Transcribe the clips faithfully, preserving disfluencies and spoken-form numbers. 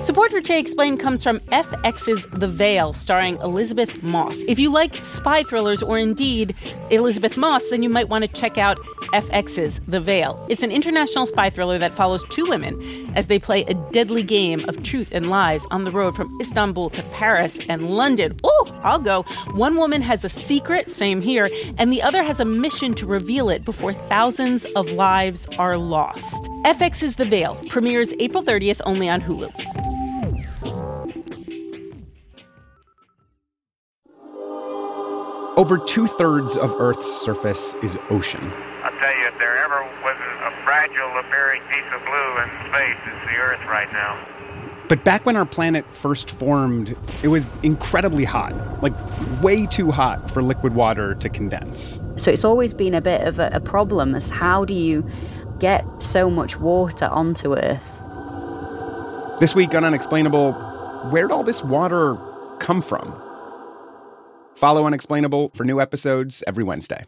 Support for Che Explained comes from F X's The Veil, starring Elizabeth Moss. If you like spy thrillers or indeed Elizabeth Moss, then you might want to check out F X's The Veil. It's an international spy thriller that follows two women as they play a deadly game of truth and lies on the road from Istanbul to Paris and London. Oh, I'll go. One woman has a secret, same here, and the other has a mission to reveal it before thousands of lives are lost. F X's The Veil premieres April thirtieth only on Hulu. Over two-thirds of Earth's surface is ocean. I'll tell you, if there ever was a fragile appearing piece of blue in space, it's the Earth right now. But back when our planet first formed, it was incredibly hot, like way too hot for liquid water to condense. So it's always been a bit of a, a problem as how do you get so much water onto Earth? This week on Unexplainable, where'd all this water come from? Follow Unexplainable for new episodes every Wednesday.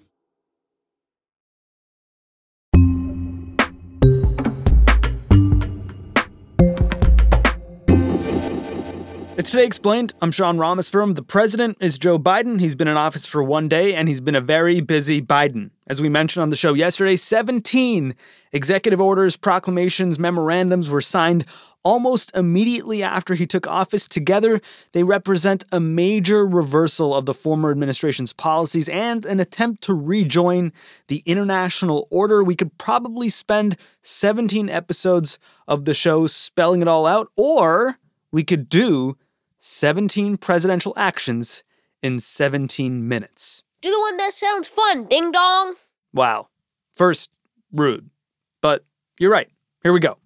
It's Today Explained. I'm Sean Rameswaram. The president is Joe Biden. He's been in office for one day, and he's been a very busy Biden. As we mentioned on the show yesterday, seventeen executive orders, proclamations, memorandums were signed almost immediately after he took office. Together, they represent a major reversal of the former administration's policies and an attempt to rejoin the international order. We could probably spend seventeen episodes of the show spelling it all out, or we could do seventeen presidential actions in seventeen minutes. Do the one that sounds fun, ding dong. Wow. First, rude. But you're right. Here we go.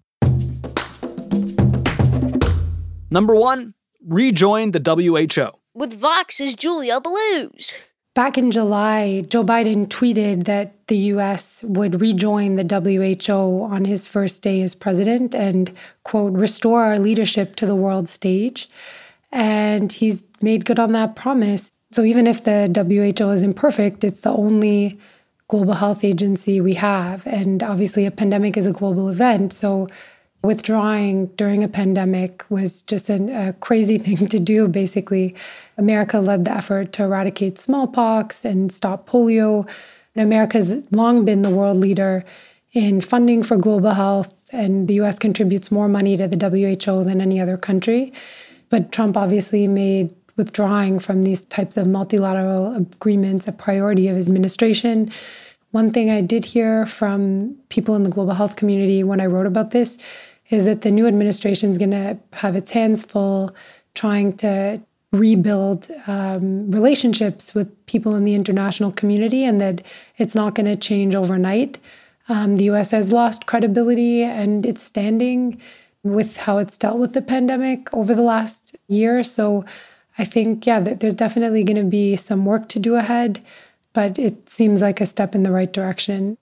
Number one, rejoin the W H O. With Vox's Julia Blues. Back in July, Joe Biden tweeted that the U S would rejoin the W H O on his first day as president and, quote, restore our leadership to the world stage. And he's made good on that promise. So even if the W H O is imperfect, it's the only global health agency we have. And obviously a pandemic is a global event. So withdrawing during a pandemic was just an, a crazy thing to do, basically. America led the effort to eradicate smallpox and stop polio. And America's long been the world leader in funding for global health, and the U S contributes more money to the W H O than any other country. But Trump obviously made withdrawing from these types of multilateral agreements a priority of his administration. One thing I did hear from people in the global health community when I wrote about this is that the new administration is going to have its hands full trying to rebuild um, relationships with people in the international community, and that it's not going to change overnight. Um, the U S has lost credibility and its standing with how it's dealt with the pandemic over the last year. So I think, yeah, there's definitely going to be some work to do ahead, but it seems like a step in the right direction.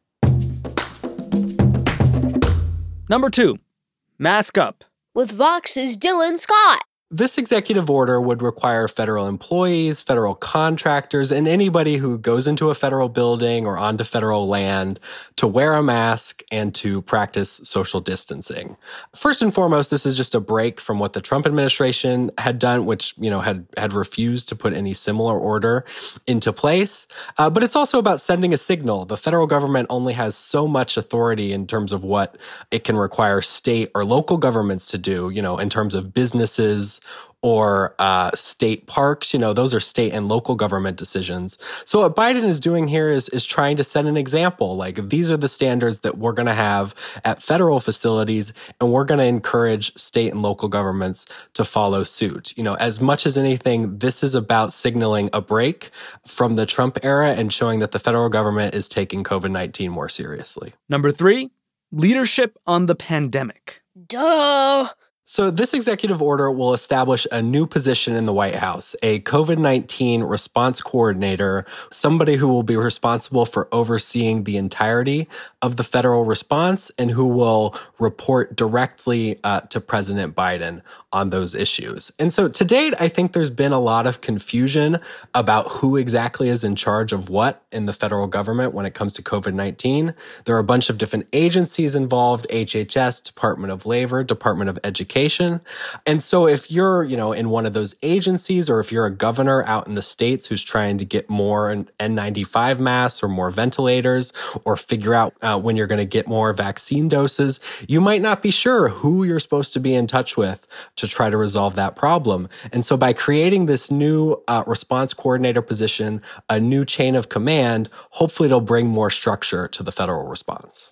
Number two, mask up. With Vox's Dylan Scott. This executive order would require federal employees, federal contractors, and anybody who goes into a federal building or onto federal land to wear a mask and to practice social distancing. First and foremost, this is just a break from what the Trump administration had done, which, you know, had, had refused to put any similar order into place. Uh, but it's also about sending a signal. The federal government only has so much authority in terms of what it can require state or local governments to do, you know, in terms of businesses or uh, state parks. You know, those are state and local government decisions. So what Biden is doing here is, is trying to set an example. Like, these are the standards that we're going to have at federal facilities, and we're going to encourage state and local governments to follow suit. You know, as much as anything, this is about signaling a break from the Trump era and showing that the federal government is taking covid nineteen more seriously. Number three, leadership on the pandemic. Duh. So this executive order will establish a new position in the White House, a covid nineteen response coordinator, somebody who will be responsible for overseeing the entirety of the federal response and who will report directly uh, to President Biden on those issues. And so to date, I think there's been a lot of confusion about who exactly is in charge of what in the federal government when it comes to covid nineteen. There are a bunch of different agencies involved: H H S, Department of Labor, Department of Education, education. And so if you're, you know, in one of those agencies, or if you're a governor out in the States who's trying to get more N ninety-five masks or more ventilators, or figure out uh, when you're going to get more vaccine doses, you might not be sure who you're supposed to be in touch with to try to resolve that problem. And so by creating this new uh, response coordinator position, a new chain of command, hopefully it'll bring more structure to the federal response.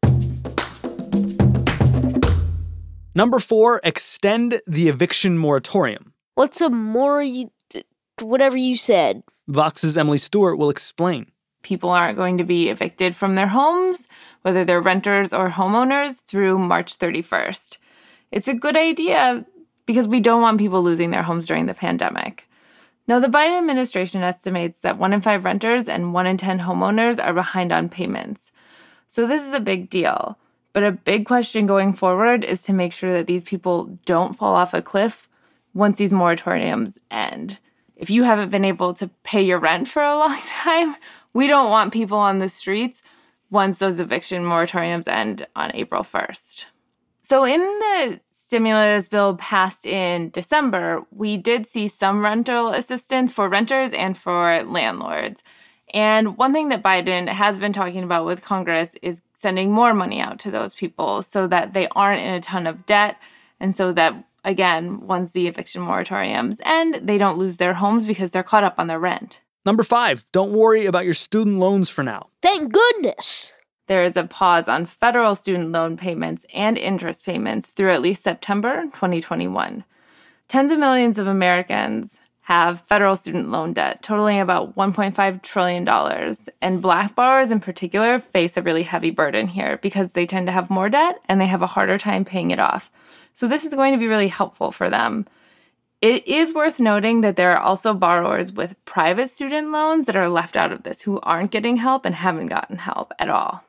Number four, extend the eviction moratorium. What's a more, you, whatever you said? Vox's Emily Stewart will explain. People aren't going to be evicted from their homes, whether they're renters or homeowners, through March thirty-first. It's a good idea because we don't want people losing their homes during the pandemic. Now, the Biden administration estimates that one in five renters and one in ten homeowners are behind on payments. So this is a big deal. But a big question going forward is to make sure that these people don't fall off a cliff once these moratoriums end. If you haven't been able to pay your rent for a long time, we don't want people on the streets once those eviction moratoriums end on April first. So in the stimulus bill passed in December, we did see some rental assistance for renters and for landlords. And one thing that Biden has been talking about with Congress is sending more money out to those people so that they aren't in a ton of debt, and so that, again, once the eviction moratoriums end, they don't lose their homes because they're caught up on their rent. Number five, don't worry about your student loans for now. Thank goodness. There is a pause on federal student loan payments and interest payments through at least September twenty twenty-one. Tens of millions of Americans have federal student loan debt totaling about one point five trillion dollars. And Black borrowers in particular face a really heavy burden here because they tend to have more debt and they have a harder time paying it off. So this is going to be really helpful for them. It is worth noting that there are also borrowers with private student loans that are left out of this who aren't getting help and haven't gotten help at all.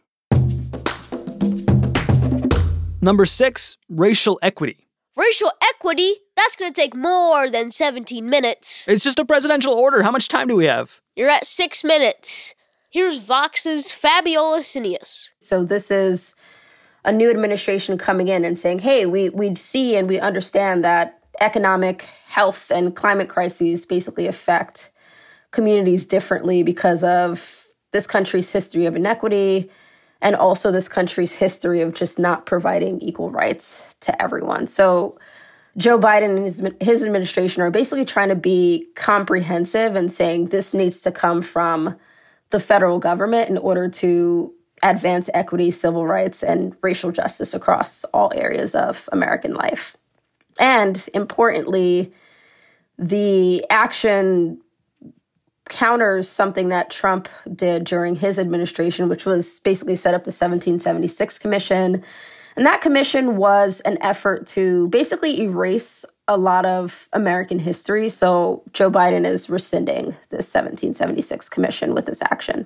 Number six, racial equity. Racial equity? That's going to take more than seventeen minutes. It's just a presidential order. How much time do we have? You're at six minutes. Here's Vox's Fabiola Cineas. So this is a new administration coming in and saying, hey, we, we see and we understand that economic, health, and climate crises basically affect communities differently because of this country's history of inequity and also this country's history of just not providing equal rights to everyone. So Joe Biden and his, his administration are basically trying to be comprehensive and saying this needs to come from the federal government in order to advance equity, civil rights, and racial justice across all areas of American life. And importantly, the action counters something that Trump did during his administration, which was basically set up the seventeen seventy-six Commission. And that commission was an effort to basically erase a lot of American history. So Joe Biden is rescinding the seventeen seventy-six Commission with this action.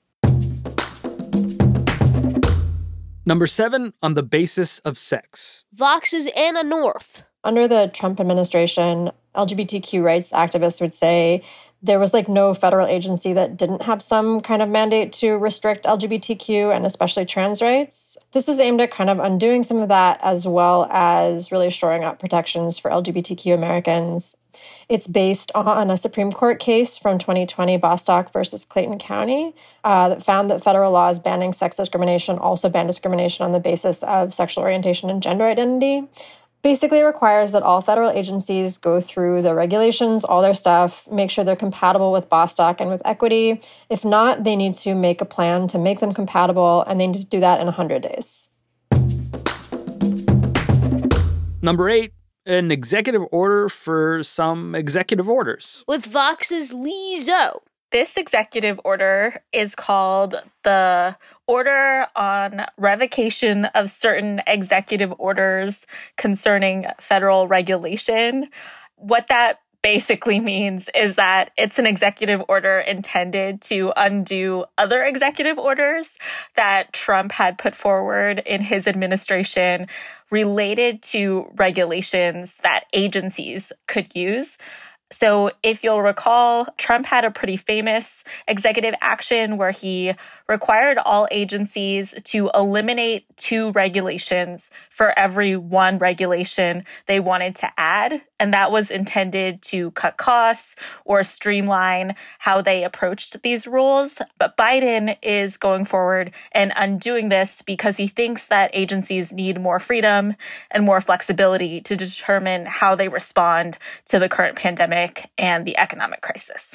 Number seven, on the basis of sex. Vox's Anna North. Under the Trump administration, L G B T Q rights activists would say there was like no federal agency that didn't have some kind of mandate to restrict L G B T Q and especially trans rights. This is aimed at kind of undoing some of that, as well as really shoring up protections for L G B T Q Americans. It's based on a Supreme Court case from twenty twenty, Bostock versus Clayton County, uh, that found that federal laws banning sex discrimination also ban discrimination on the basis of sexual orientation and gender identity. Basically, it requires that all federal agencies go through the regulations, all their stuff, make sure they're compatible with Bostock and with equity. If not, they need to make a plan to make them compatible, and they need to do that in one hundred days. Number eight, an executive order for some executive orders. With Vox's Lee Zoe. This executive order is called the Order on Revocation of Certain Executive Orders Concerning Federal Regulation. What that basically means is that it's an executive order intended to undo other executive orders that Trump had put forward in his administration related to regulations that agencies could use. So if you'll recall, Trump had a pretty famous executive action where he required all agencies to eliminate two regulations for every one regulation they wanted to add. And that was intended to cut costs or streamline how they approached these rules. But Biden is going forward and undoing this because he thinks that agencies need more freedom and more flexibility to determine how they respond to the current pandemic and the economic crisis.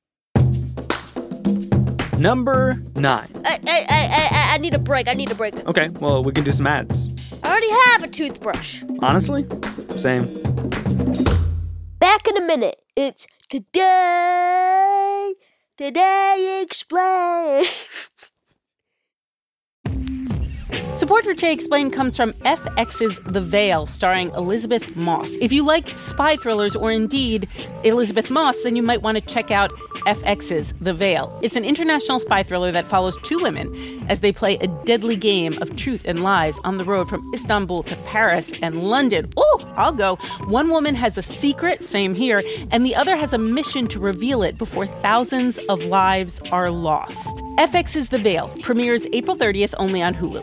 Number nine. I, I, I, I, I need a break. I need a break. Okay, well, we can do some ads. I already have a toothbrush. Honestly? Same. Back in a minute. It's Today. Today Explain. Support for Today Explained comes from F X's The Veil, starring Elizabeth Moss. If you like spy thrillers or indeed Elizabeth Moss, then you might want to check out F X's The Veil. It's an international spy thriller that follows two women as they play a deadly game of truth and lies on the road from Istanbul to Paris and London. Oh, I'll go. One woman has a secret, same here, and the other has a mission to reveal it before thousands of lives are lost. F X's The Veil premieres April thirtieth only on Hulu.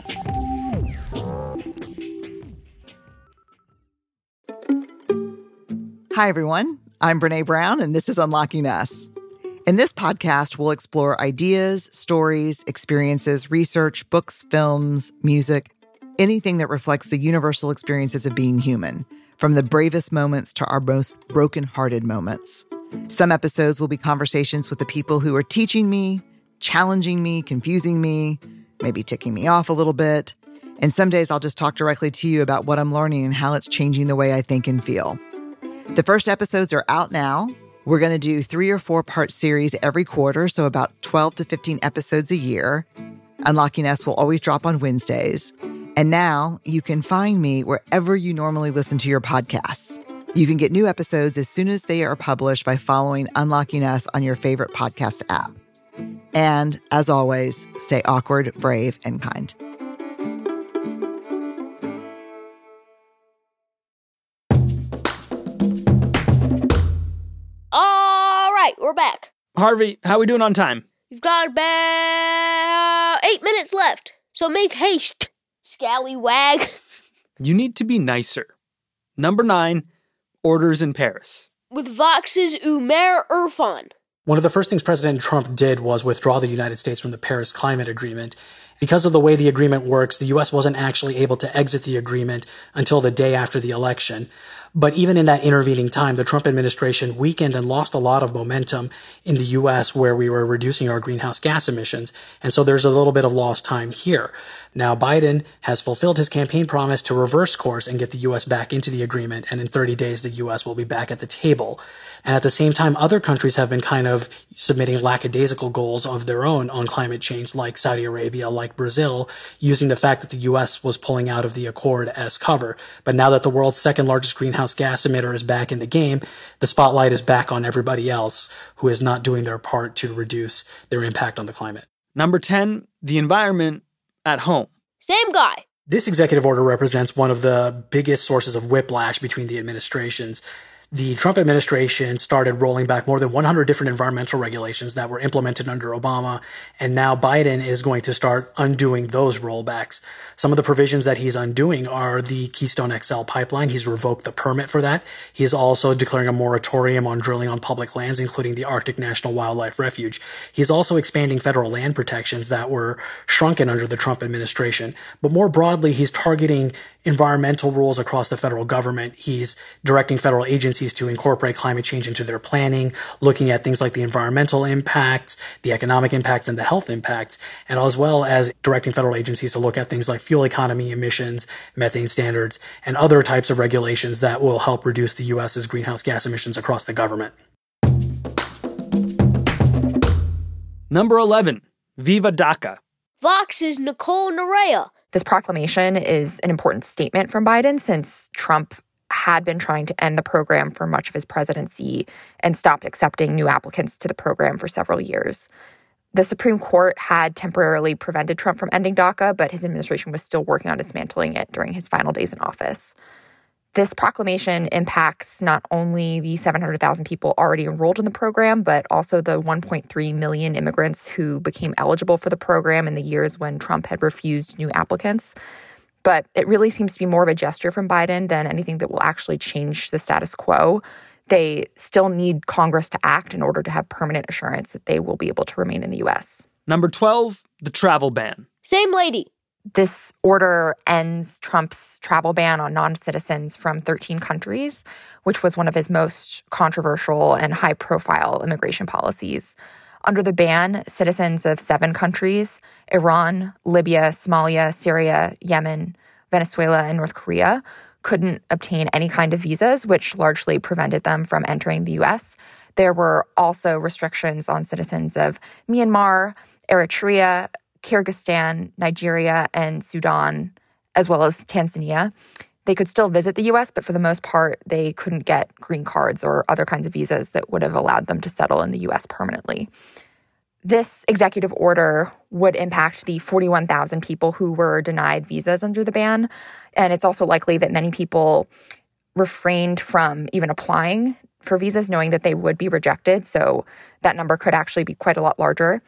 Hi, everyone. I'm Brene Brown, and this is Unlocking Us. In this podcast, we'll explore ideas, stories, experiences, research, books, films, music, anything that reflects the universal experiences of being human, from the bravest moments to our most broken-hearted moments. Some episodes will be conversations with the people who are teaching me, challenging me, confusing me, maybe ticking me off a little bit. And some days I'll just talk directly to you about what I'm learning and how it's changing the way I think and feel. The first episodes are out now. We're going to do three or four part series every quarter, so about twelve to fifteen episodes a year. Unlocking Us will always drop on Wednesdays. And now you can find me wherever you normally listen to your podcasts. You can get new episodes as soon as they are published by following Unlocking Us on your favorite podcast app. And as always, stay awkward, brave, and kind. All right, we're back. Harvey, how we doing on time? We've got about eight minutes left, so make haste, scallywag. You need to be nicer. Number nine, Orders in Paris. With Vox's Umair Irfan. One of the first things President Trump did was withdraw the United States from the Paris Climate Agreement. Because of the way the agreement works, the U S wasn't actually able to exit the agreement until the day after the election. But even in that intervening time, the Trump administration weakened and lost a lot of momentum in the U S where we were reducing our greenhouse gas emissions. And so there's a little bit of lost time here. Now, Biden has fulfilled his campaign promise to reverse course and get the U S back into the agreement. And in thirty days, the U S will be back at the table. And at the same time, other countries have been kind of submitting lackadaisical goals of their own on climate change, like Saudi Arabia, like Brazil, using the fact that the U S was pulling out of the accord as cover. But now that the world's second largest greenhouse gas emitter is back in the game, the spotlight is back on everybody else who is not doing their part to reduce their impact on the climate. Number ten, the environment at home. Same guy. This executive order represents one of the biggest sources of whiplash between the administrations. The Trump administration started rolling back more than one hundred different environmental regulations that were implemented under Obama, and now Biden is going to start undoing those rollbacks. Some of the provisions that he's undoing are the Keystone X L pipeline. He's revoked the permit for that. He is also declaring a moratorium on drilling on public lands, including the Arctic National Wildlife Refuge. He's also expanding federal land protections that were shrunken under the Trump administration. But more broadly, he's targeting environmental rules across the federal government. He's directing federal agencies to incorporate climate change into their planning, looking at things like the environmental impacts, the economic impacts, and the health impacts, and as well as directing federal agencies to look at things like fuel economy emissions, methane standards, and other types of regulations that will help reduce the U S's greenhouse gas emissions across the government. Number eleven, Viva DACA. Vox's Nicole Nerea. This proclamation is an important statement from Biden since Trump had been trying to end the program for much of his presidency and stopped accepting new applicants to the program for several years. The Supreme Court had temporarily prevented Trump from ending DACA, but his administration was still working on dismantling it during his final days in office. This proclamation impacts not only the seven hundred thousand people already enrolled in the program, but also the one point three million immigrants who became eligible for the program in the years when Trump had refused new applicants. But it really seems to be more of a gesture from Biden than anything that will actually change the status quo. They still need Congress to act in order to have permanent assurance that they will be able to remain in the U S. Number twelve, the travel ban. Same lady. This order ends Trump's travel ban on non-citizens from thirteen countries, which was one of his most controversial and high-profile immigration policies. Under the ban, citizens of seven countries, Iran, Libya, Somalia, Syria, Yemen, Venezuela, and North Korea, couldn't obtain any kind of visas, which largely prevented them from entering the U S. There were also restrictions on citizens of Myanmar, Eritrea, Kyrgyzstan, Nigeria, and Sudan, as well as Tanzania. They could still visit the U S, but for the most part, they couldn't get green cards or other kinds of visas that would have allowed them to settle in the U S permanently. This executive order would impact the forty-one thousand people who were denied visas under the ban, and it's also likely that many people refrained from even applying for visas, knowing that they would be rejected, so that number could actually be quite a lot larger.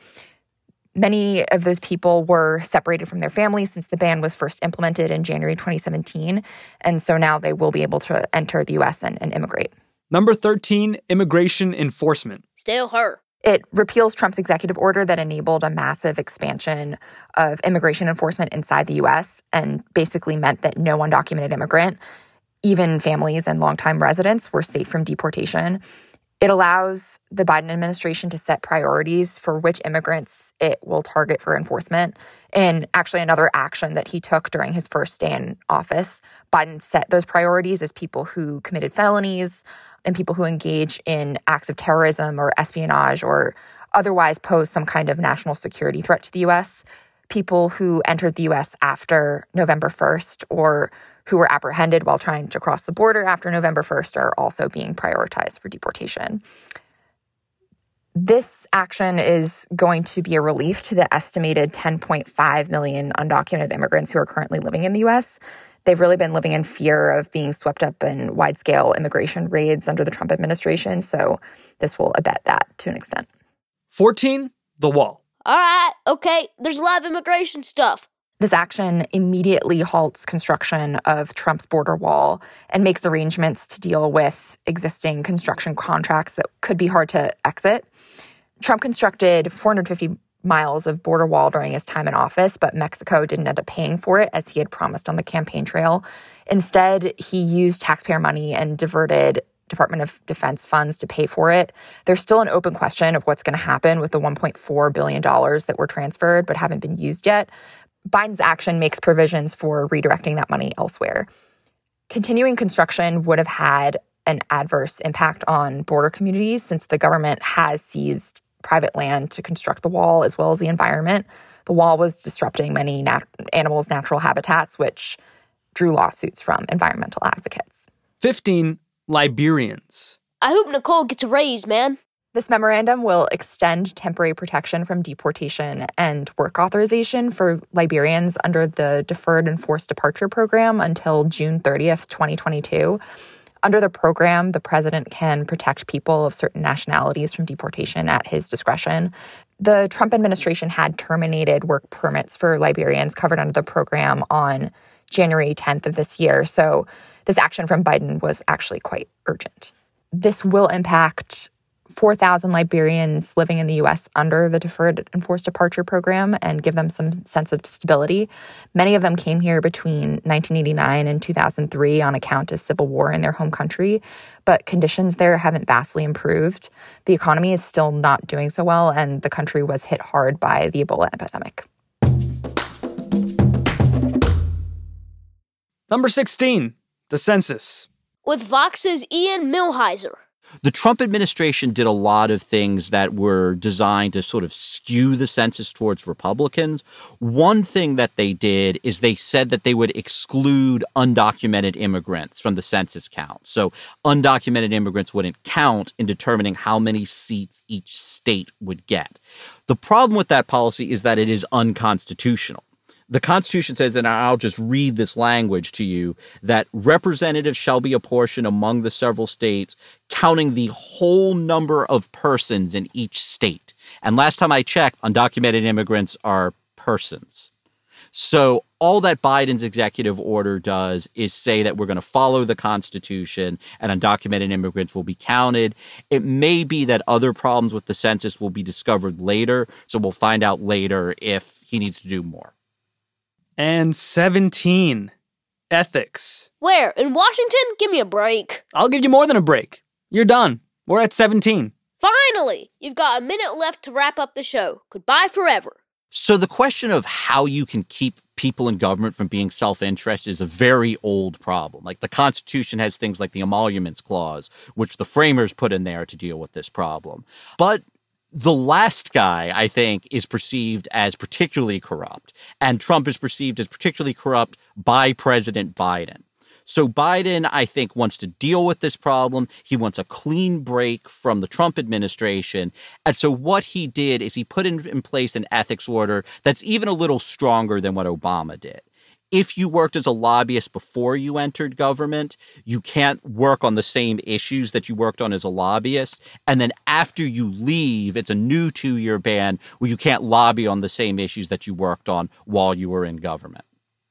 Many of those people were separated from their families since the ban was first implemented in January twenty seventeen, and so now they will be able to enter the U S and, and immigrate. Number thirteen, immigration enforcement. Still her. It repeals Trump's executive order that enabled a massive expansion of immigration enforcement inside the U S and basically meant that no undocumented immigrant, even families and longtime residents, were safe from deportation. It allows the Biden administration to set priorities for which immigrants it will target for enforcement. And actually another action that he took during his first day in office, Biden set those priorities as people who committed felonies and people who engage in acts of terrorism or espionage or otherwise pose some kind of national security threat to the U S. People who entered the U S after November first or who were apprehended while trying to cross the border after November first are also being prioritized for deportation. This action is going to be a relief to the estimated ten point five million undocumented immigrants who are currently living in the U S. They've really been living in fear of being swept up in wide-scale immigration raids under the Trump administration, so this will abet that to an extent. fourteen, the wall. All right, okay, there's a lot of immigration stuff. This action immediately halts construction of Trump's border wall and makes arrangements to deal with existing construction contracts that could be hard to exit. Trump constructed four hundred fifty miles of border wall during his time in office, but Mexico didn't end up paying for it as he had promised on the campaign trail. Instead, he used taxpayer money and diverted Department of Defense funds to pay for it. There's still an open question of what's going to happen with the one point four billion dollars that were transferred but haven't been used yet. Biden's action makes provisions for redirecting that money elsewhere. Continuing construction would have had an adverse impact on border communities since the government has seized private land to construct the wall as well as the environment. The wall was disrupting many nat- animals' natural habitats, which drew lawsuits from environmental advocates. fifteen, Liberians. I hope Nicole gets a raise, man. This memorandum will extend temporary protection from deportation and work authorization for Liberians under the Deferred and Forced Departure Program until June thirtieth, twenty twenty-two. Under the program, the president can protect people of certain nationalities from deportation at his discretion. The Trump administration had terminated work permits for Liberians covered under the program on January tenth of this year, so this action from Biden was actually quite urgent. This will impact four thousand Liberians living in the U S under the Deferred and Forced Departure Program and give them some sense of stability. Many of them came here between nineteen eighty-nine and two thousand three on account of civil war in their home country, but conditions there haven't vastly improved. The economy is still not doing so well, and the country was hit hard by the Ebola epidemic. Number sixteen, the census. With Vox's Ian Millhiser. The Trump administration did a lot of things that were designed to sort of skew the census towards Republicans. One thing that they did is they said that they would exclude undocumented immigrants from the census count. So undocumented immigrants wouldn't count in determining how many seats each state would get. The problem with that policy is that it is unconstitutional. The Constitution says, and I'll just read this language to you, that representatives shall be apportioned among the several states, counting the whole number of persons in each state. And last time I checked, undocumented immigrants are persons. So all that Biden's executive order does is say that we're going to follow the Constitution and undocumented immigrants will be counted. It may be that other problems with the census will be discovered later, so we'll find out later if he needs to do more. And seventeen, ethics. Where? In Washington? Give me a break. I'll give you more than a break. You're done. We're at seventeen. Finally! You've got a minute left to wrap up the show. Goodbye forever. So the question of how you can keep people in government from being self-interest is a very old problem. Like the Constitution has things like the Emoluments Clause, which the framers put in there to deal with this problem. But the last guy, I think, is perceived as particularly corrupt, and Trump is perceived as particularly corrupt by President Biden. So Biden, I think, wants to deal with this problem. He wants a clean break from the Trump administration. And so what he did is he put in, in place an ethics order that's even a little stronger than what Obama did. If you worked as a lobbyist before you entered government, you can't work on the same issues that you worked on as a lobbyist. And then after you leave, it's a new two-year ban where you can't lobby on the same issues that you worked on while you were in government.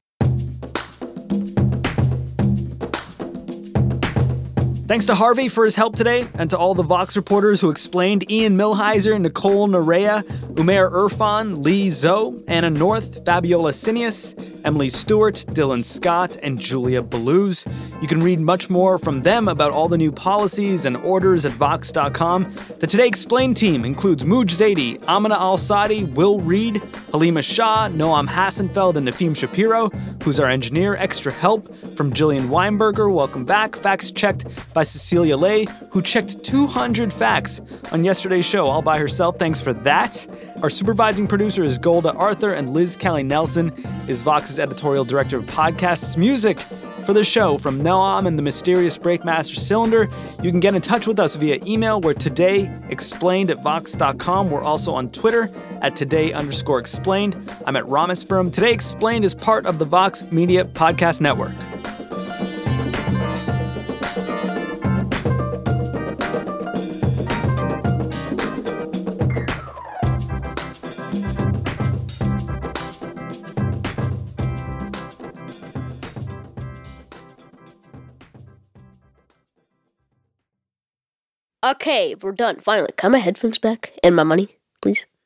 Thanks to Harvey for his help today, and to all the Vox reporters who explained: Ian Millhiser, Nicole Nerea, Umair Irfan, Lee Zoe, Anna North, Fabiola Sinius, Emily Stewart, Dylan Scott, and Julia Belluz. You can read much more from them about all the new policies and orders at Vox dot com. The Today Explained team includes Mooj Zaidi, Amina Al-Sadi, Will Reed, Halima Shah, Noam Hassenfeld, and Nafim Shapiro, who's our engineer. Extra help from Jillian Weinberger. Welcome back. Facts checked by Cecilia Lay, who checked two hundred facts on yesterday's show all by herself. Thanks for that. Our supervising producer is Golda Arthur, and Liz Kelly Nelson is Vox's editorial director of podcasts. Music for the show from Noam and the Mysterious Breakmaster Cylinder. You can get in touch with us via email. We're Today Explained at Vox dot com. We're also on Twitter at Today underscore Explained. I'm at Rameswaram. Today Explained is part of the Vox Media Podcast Network. Okay, we're done. Finally. Can I have my headphones back? And my money, please?